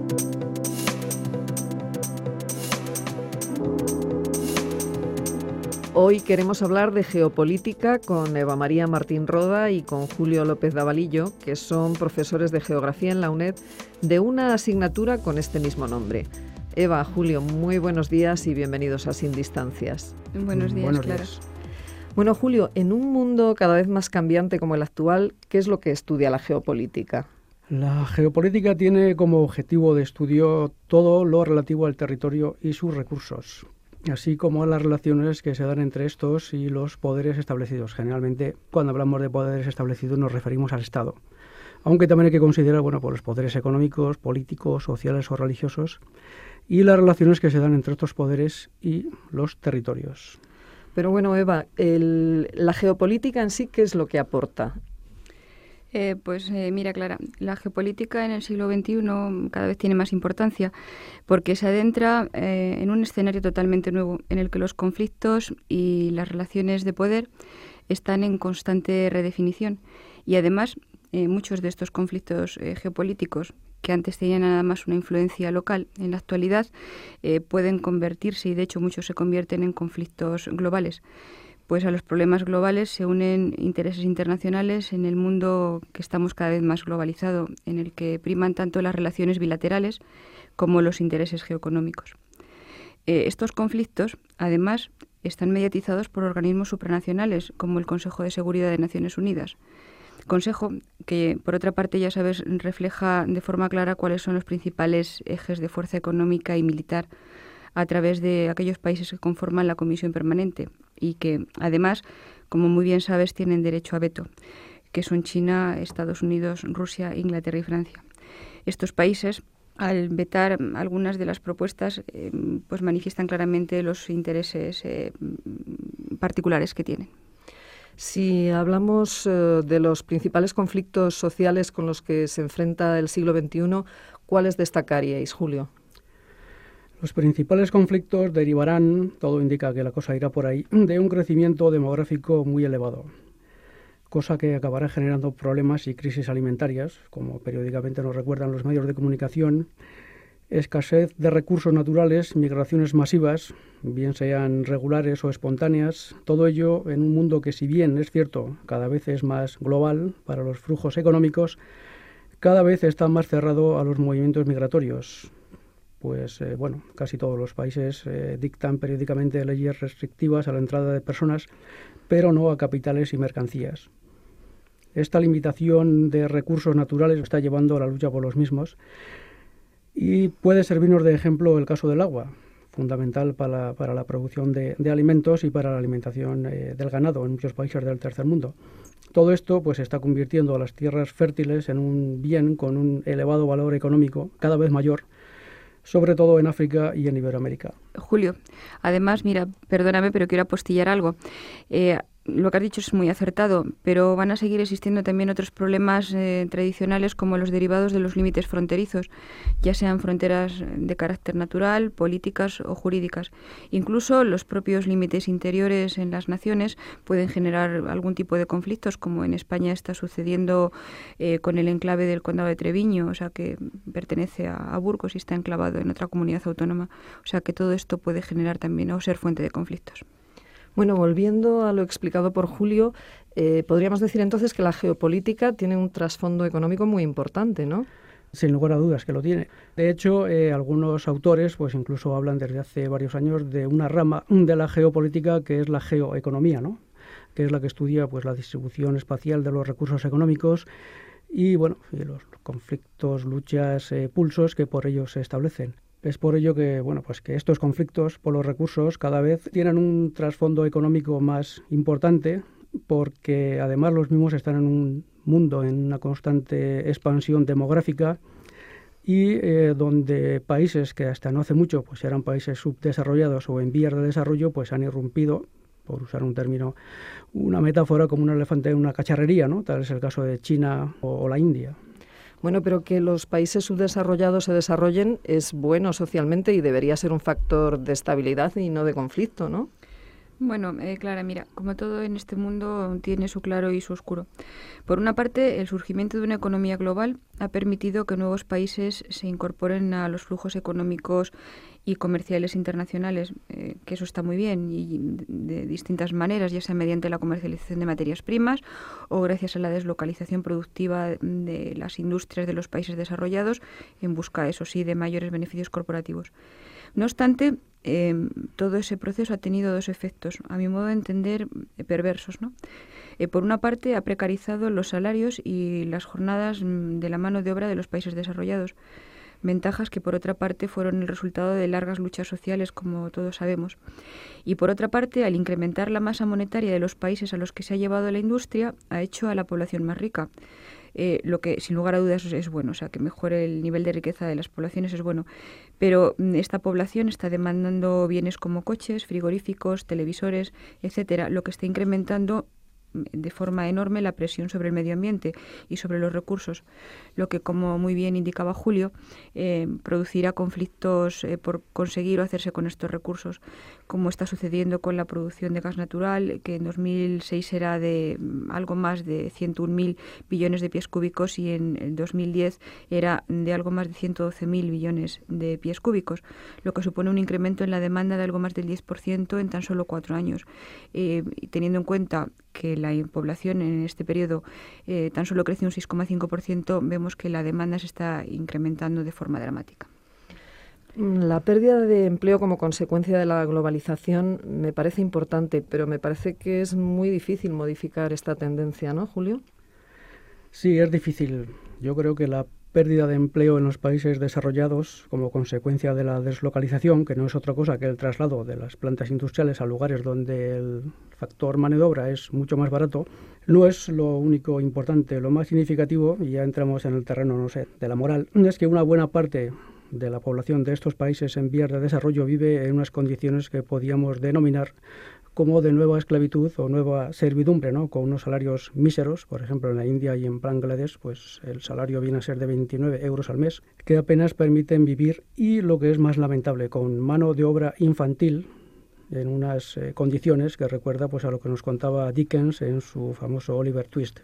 Hoy queremos hablar de geopolítica con Eva María Martín Roda y con Julio López Davalillo, que son profesores de geografía en la UNED de una asignatura con este mismo nombre. Eva, Julio, muy buenos días y bienvenidos a Sin Distancias. Buenos días, Clara. Bueno, Julio, en un mundo cada vez más cambiante como el actual, ¿qué es lo que estudia la geopolítica? La geopolítica tiene como objetivo de estudio todo lo relativo al territorio y sus recursos, así como las relaciones que se dan entre estos y los poderes establecidos. Generalmente, cuando hablamos de poderes establecidos, nos referimos al Estado, aunque también hay que considerar los poderes económicos, políticos, sociales o religiosos, y las relaciones que se dan entre estos poderes y los territorios. Pero bueno, Eva, la geopolítica en sí, ¿qué es lo que aporta? Mira, Clara, la geopolítica en el siglo XXI cada vez tiene más importancia porque se adentra en un escenario totalmente nuevo en el que los conflictos y las relaciones de poder están en constante redefinición. Y además, muchos de estos conflictos geopolíticos que antes tenían nada más una influencia local, en la actualidad pueden convertirse, y de hecho muchos se convierten en conflictos globales. Pues a los problemas globales se unen intereses internacionales en el mundo que estamos cada vez más globalizado, en el que priman tanto las relaciones bilaterales como los intereses geoeconómicos. Estos conflictos, además, están mediatizados por organismos supranacionales, como el Consejo de Seguridad de Naciones Unidas. Consejo que, por otra parte, ya sabes, refleja de forma clara cuáles son los principales ejes de fuerza económica y militar a través de aquellos países que conforman la Comisión Permanente y que, además, como muy bien sabes, tienen derecho a veto, que son China, Estados Unidos, Rusia, Inglaterra y Francia. Estos países, al vetar algunas de las propuestas, pues manifiestan claramente los intereses particulares que tienen. Si hablamos de los principales conflictos sociales con los que se enfrenta el siglo XXI, ¿cuáles destacaríais, Julio? Los principales conflictos derivarán, todo indica que la cosa irá por ahí, de un crecimiento demográfico muy elevado, cosa que acabará generando problemas y crisis alimentarias, como periódicamente nos recuerdan los medios de comunicación, escasez de recursos naturales, migraciones masivas, bien sean regulares o espontáneas, todo ello en un mundo que, si bien es cierto, cada vez es más global para los flujos económicos, cada vez está más cerrado a los movimientos migratorios. Casi todos los países dictan periódicamente leyes restrictivas a la entrada de personas, pero no a capitales y mercancías. Esta limitación de recursos naturales está llevando a la lucha por los mismos y puede servirnos de ejemplo el caso del agua, fundamental para la producción de alimentos y para la alimentación del ganado en muchos países del tercer mundo. Todo esto está convirtiendo a las tierras fértiles en un bien con un elevado valor económico cada vez mayor, sobre todo en África y en Iberoamérica. Julio, además, mira, perdóname, pero quiero apostillar algo. Lo que has dicho es muy acertado, pero van a seguir existiendo también otros problemas tradicionales como los derivados de los límites fronterizos, ya sean fronteras de carácter natural, políticas o jurídicas. Incluso los propios límites interiores en las naciones pueden generar algún tipo de conflictos, como en España está sucediendo con el enclave del Condado de Treviño, o sea que pertenece a Burgos y está enclavado en otra comunidad autónoma. O sea que todo esto puede generar también o ser fuente de conflictos. Bueno, volviendo a lo explicado por Julio, podríamos decir entonces que la geopolítica tiene un trasfondo económico muy importante, ¿no? Sin lugar a dudas que lo tiene. De hecho, algunos autores incluso hablan desde hace varios años de una rama de la geopolítica que es la geoeconomía, ¿no? Que es la que estudia la distribución espacial de los recursos económicos y los conflictos, luchas, pulsos que por ello se establecen. Es por ello que, que estos conflictos por los recursos cada vez tienen un trasfondo económico más importante, porque además los mismos están en un mundo en una constante expansión demográfica y donde países que hasta no hace mucho eran países subdesarrollados o en vías de desarrollo han irrumpido, por usar un término, una metáfora, como un elefante en una cacharrería, ¿no? Tal es el caso de China o la India. Bueno, pero que los países subdesarrollados se desarrollen es bueno socialmente y debería ser un factor de estabilidad y no de conflicto, ¿no? Bueno, Clara, mira, como todo en este mundo tiene su claro y su oscuro. Por una parte, el surgimiento de una economía global ha permitido que nuevos países se incorporen a los flujos económicos y comerciales internacionales, que eso está muy bien, y de distintas maneras, ya sea mediante la comercialización de materias primas o gracias a la deslocalización productiva de las industrias de los países desarrollados en busca, eso sí, de mayores beneficios corporativos. No obstante, todo ese proceso ha tenido dos efectos, a mi modo de entender, perversos, ¿no? Por una parte, ha precarizado los salarios y las jornadas de la mano de obra de los países desarrollados, ventajas que por otra parte fueron el resultado de largas luchas sociales, como todos sabemos. Y por otra parte, al incrementar la masa monetaria de los países a los que se ha llevado la industria, ha hecho a la población más rica. Lo que sin lugar a dudas es bueno, o sea, que mejore el nivel de riqueza de las poblaciones es bueno. Pero esta población está demandando bienes como coches, frigoríficos, televisores, etcétera, lo que está incrementando de forma enorme la presión sobre el medio ambiente y sobre los recursos, lo que, como muy bien indicaba Julio, producirá conflictos por conseguir o hacerse con estos recursos, como está sucediendo con la producción de gas natural, que en 2006 era de algo más de 101.000 billones de pies cúbicos y en el 2010 era de algo más de 112.000 billones de pies cúbicos, lo que supone un incremento en la demanda de algo más del 10% en tan solo 4 años. Y teniendo en cuenta que la población en este periodo tan solo creció un 6,5%, vemos que la demanda se está incrementando de forma dramática. La pérdida de empleo como consecuencia de la globalización me parece importante, pero me parece que es muy difícil modificar esta tendencia, ¿no, Julio? Sí, es difícil. Yo creo que la pérdida de empleo en los países desarrollados como consecuencia de la deslocalización, que no es otra cosa que el traslado de las plantas industriales a lugares donde el factor mano de obra es mucho más barato, no es lo único importante. Lo más significativo, y ya entramos en el terreno, no sé, de la moral, es que una buena parte de la población de estos países en vías de desarrollo vive en unas condiciones que podíamos denominar como de nueva esclavitud o nueva servidumbre, ¿no? Con unos salarios míseros. Por ejemplo, en la India y en Bangladesh, pues el salario viene a ser de 29 euros al mes, que apenas permiten vivir, y lo que es más lamentable, con mano de obra infantil en unas condiciones que recuerda pues a lo que nos contaba Dickens en su famoso Oliver Twist.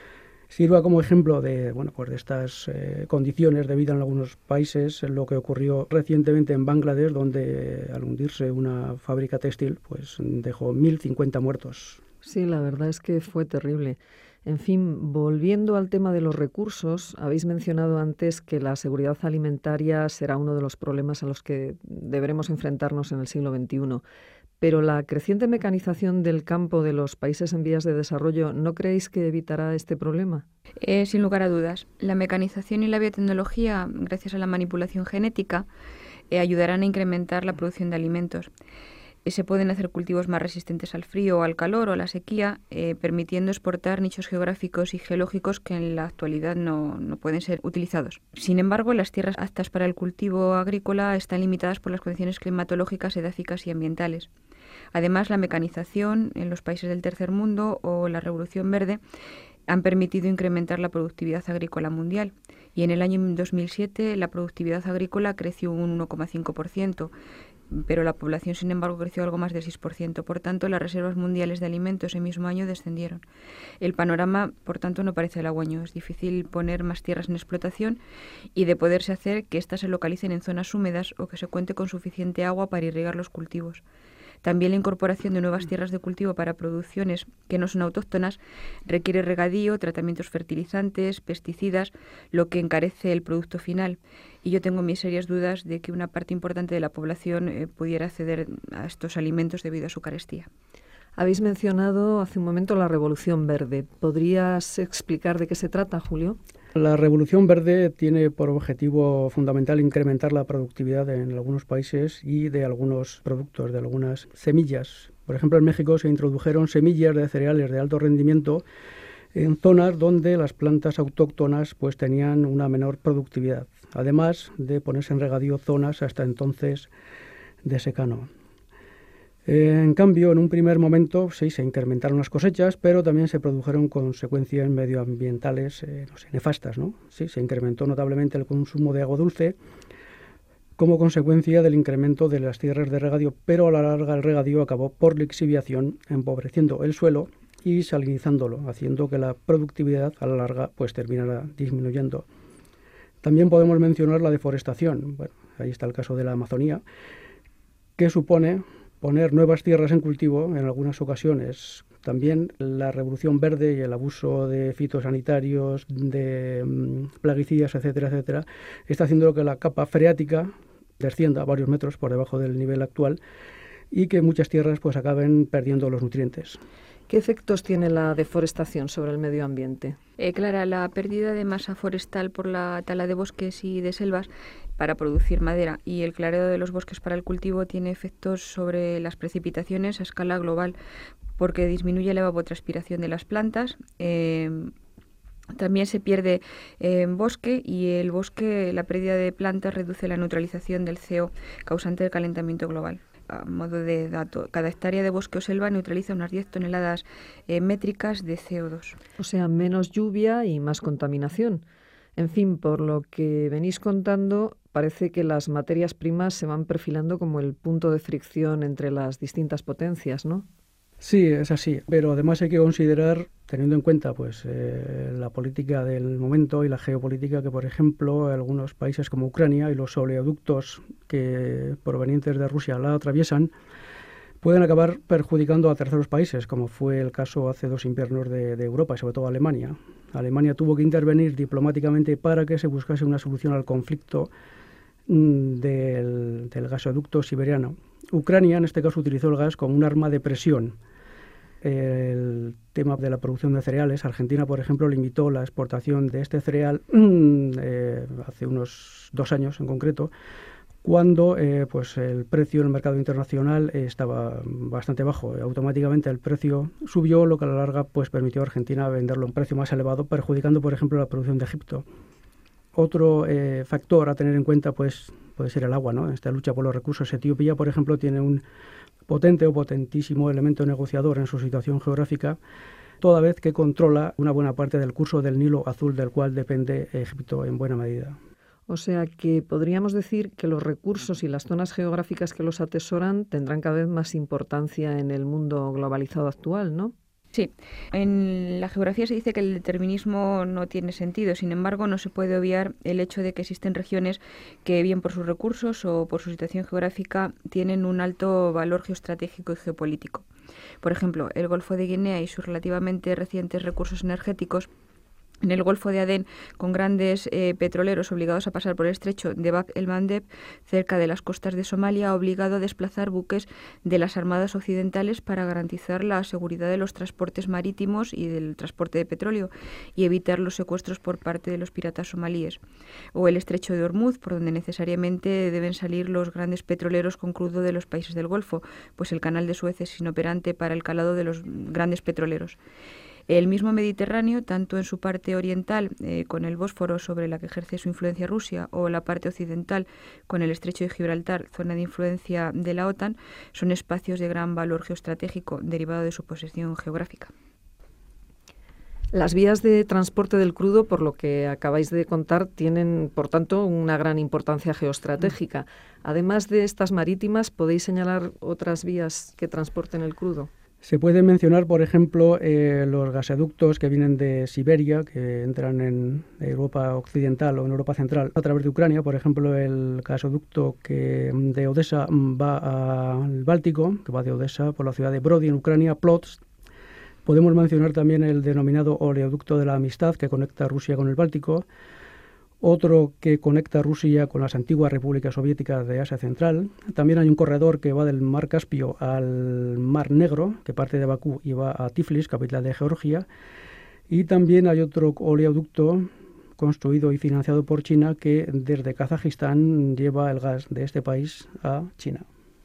Sirva como ejemplo de, pues de estas condiciones de vida en algunos países lo que ocurrió recientemente en Bangladesh, donde al hundirse una fábrica textil pues dejó 1.050 muertos. Sí, la verdad es que fue terrible. En fin, volviendo al tema de los recursos, habéis mencionado antes que la seguridad alimentaria será uno de los problemas a los que deberemos enfrentarnos en el siglo XXI. Pero la creciente mecanización del campo de los países en vías de desarrollo, ¿no creéis que evitará este problema? Sin lugar a dudas. La mecanización y la biotecnología, gracias a la manipulación genética, ayudarán a incrementar la producción de alimentos. Se pueden hacer cultivos más resistentes al frío o al calor o a la sequía, permitiendo exportar nichos geográficos y geológicos que en la actualidad no pueden ser utilizados. Sin embargo, las tierras aptas para el cultivo agrícola están limitadas por las condiciones climatológicas, edáficas y ambientales. Además, la mecanización en los países del tercer mundo o la revolución verde han permitido incrementar la productividad agrícola mundial. Y en el año 2007 la productividad agrícola creció un 1,5%, pero la población, sin embargo, creció algo más del 6%. Por tanto, las reservas mundiales de alimentos ese mismo año descendieron. El panorama, por tanto, no parece halagüeño. Es difícil poner más tierras en explotación y, de poderse hacer, que éstas se localicen en zonas húmedas o que se cuente con suficiente agua para irrigar los cultivos. También la incorporación de nuevas tierras de cultivo para producciones que no son autóctonas requiere regadío, tratamientos fertilizantes, pesticidas, lo que encarece el producto final. Y yo tengo mis serias dudas de que una parte importante de la población pudiera acceder a estos alimentos debido a su carestía. Habéis mencionado hace un momento la Revolución Verde. ¿Podrías explicar de qué se trata, Julio? La Revolución Verde tiene por objetivo fundamental incrementar la productividad en algunos países y de algunos productos, de algunas semillas. Por ejemplo, en México se introdujeron semillas de cereales de alto rendimiento en zonas donde las plantas autóctonas pues tenían una menor productividad, además de ponerse en regadío zonas hasta entonces de secano. En cambio, en un primer momento sí se incrementaron las cosechas, pero también se produjeron consecuencias medioambientales nefastas, ¿no? Sí, se incrementó notablemente el consumo de agua dulce, como consecuencia del incremento de las tierras de regadío, pero a la larga el regadío acabó por lixiviación, empobreciendo el suelo y salinizándolo, haciendo que la productividad a la larga pues terminara disminuyendo. También podemos mencionar la deforestación. Bueno, ahí está el caso de la Amazonía, que supone poner nuevas tierras en cultivo en algunas ocasiones. También la revolución verde y el abuso de fitosanitarios, de plaguicidas, etcétera, etcétera, está haciendo que la capa freática descienda varios metros por debajo del nivel actual y que muchas tierras pues acaben perdiendo los nutrientes. ¿Qué efectos tiene la deforestación sobre el medio ambiente? Clara, la pérdida de masa forestal por la tala de bosques y de selvas para producir madera y el clareo de los bosques para el cultivo tiene efectos sobre las precipitaciones a escala global, porque disminuye la evapotranspiración de las plantas. También se pierde bosque y el bosque, la pérdida de plantas reduce la neutralización del CO causante del calentamiento global. A modo de dato, cada hectárea de bosque o selva neutraliza unas 10 toneladas métricas de CO2. O sea, menos lluvia y más contaminación. En fin, por lo que venís contando, parece que las materias primas se van perfilando como el punto de fricción entre las distintas potencias, ¿no? Sí, es así, pero además hay que considerar, teniendo en cuenta pues la política del momento y la geopolítica, que por ejemplo algunos países como Ucrania y los oleoductos que provenientes de Rusia la atraviesan pueden acabar perjudicando a terceros países, como fue el caso hace 2 inviernos de Europa y sobre todo Alemania. Alemania tuvo que intervenir diplomáticamente para que se buscase una solución al conflicto del gasoducto siberiano. Ucrania en este caso utilizó el gas como un arma de presión. El tema de la producción de cereales, Argentina por ejemplo limitó la exportación de este cereal hace unos 2 años en concreto, cuando pues el precio en el mercado internacional estaba bastante bajo. Automáticamente el precio subió, lo que a la larga pues permitió a Argentina venderlo a un precio más elevado, perjudicando por ejemplo la producción de Egipto. Otro factor a tener en cuenta pues puede ser el agua, ¿no? Esta lucha por los recursos. Etiopía, por ejemplo, tiene un potente o potentísimo elemento negociador en su situación geográfica, toda vez que controla una buena parte del curso del Nilo Azul, del cual depende Egipto en buena medida. O sea que podríamos decir que los recursos y las zonas geográficas que los atesoran tendrán cada vez más importancia en el mundo globalizado actual, ¿no? Sí, en la geografía se dice que el determinismo no tiene sentido, sin embargo no se puede obviar el hecho de que existen regiones que bien por sus recursos o por su situación geográfica tienen un alto valor geoestratégico y geopolítico. Por ejemplo, el Golfo de Guinea y sus relativamente recientes recursos energéticos. En el Golfo de Adén, con grandes petroleros obligados a pasar por el estrecho de Bab el-Mandeb, cerca de las costas de Somalia, ha obligado a desplazar buques de las armadas occidentales para garantizar la seguridad de los transportes marítimos y del transporte de petróleo y evitar los secuestros por parte de los piratas somalíes. O el estrecho de Hormuz, por donde necesariamente deben salir los grandes petroleros con crudo de los países del Golfo, pues el canal de Suez es inoperante para el calado de los grandes petroleros. El mismo Mediterráneo, tanto en su parte oriental, con el Bósforo sobre la que ejerce su influencia Rusia, o la parte occidental, con el estrecho de Gibraltar, zona de influencia de la OTAN, son espacios de gran valor geoestratégico derivado de su posición geográfica. Las vías de transporte del crudo, por lo que acabáis de contar, tienen, por tanto, una gran importancia geoestratégica. Además de estas marítimas, ¿podéis señalar otras vías que transporten el crudo? Se puede mencionar, por ejemplo, los gasoductos que vienen de Siberia, que entran en Europa occidental o en Europa central a través de Ucrania. Por ejemplo, el gasoducto que de Odessa va al Báltico, que va de Odessa por la ciudad de Brody en Ucrania, Plots. Podemos mencionar también el denominado oleoducto de la Amistad, que conecta Rusia con el Báltico. Otro que conecta Rusia con las antiguas repúblicas soviéticas de Asia Central. También hay un corredor que va del Mar Caspio al Mar Negro, que parte de Bakú y va a Tiflis, capital de Georgia. Y también hay otro oleoducto construido y financiado por China que desde Kazajistán lleva el gas de este país a China.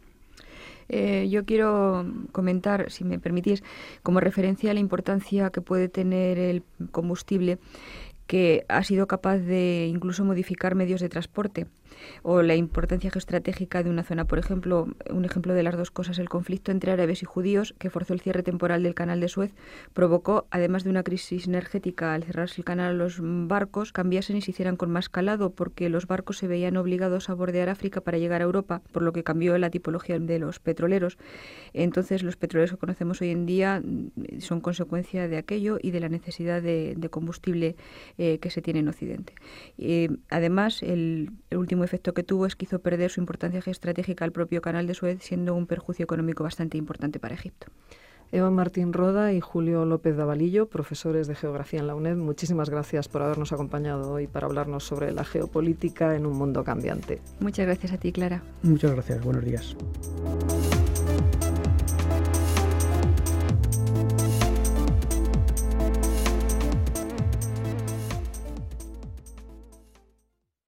Yo quiero comentar, si me permitís, como referencia a la importancia que puede tener el combustible, que ha sido capaz de incluso modificar medios de transporte. o la importancia geoestratégica de una zona. Por ejemplo, un ejemplo de las dos cosas, el conflicto entre árabes y judíos, que forzó el cierre temporal del canal de Suez, provocó, además de una crisis energética al cerrarse el canal, los barcos cambiasen y se hicieran con más calado, porque los barcos se veían obligados a bordear África para llegar a Europa, por lo que cambió la tipología de los petroleros. Entonces, los petroleros que conocemos hoy en día son consecuencia de aquello y de la necesidad de combustible que se tiene en Occidente. Además, el último efecto que tuvo es que hizo perder su importancia geoestratégica al propio canal de Suez, siendo un perjuicio económico bastante importante para Egipto. Eva Martín Roda y Julio López Davalillo, profesores de Geografía en la UNED, muchísimas gracias por habernos acompañado hoy para hablarnos sobre la geopolítica en un mundo cambiante. Muchas gracias a ti, Clara. Muchas gracias. Buenos días.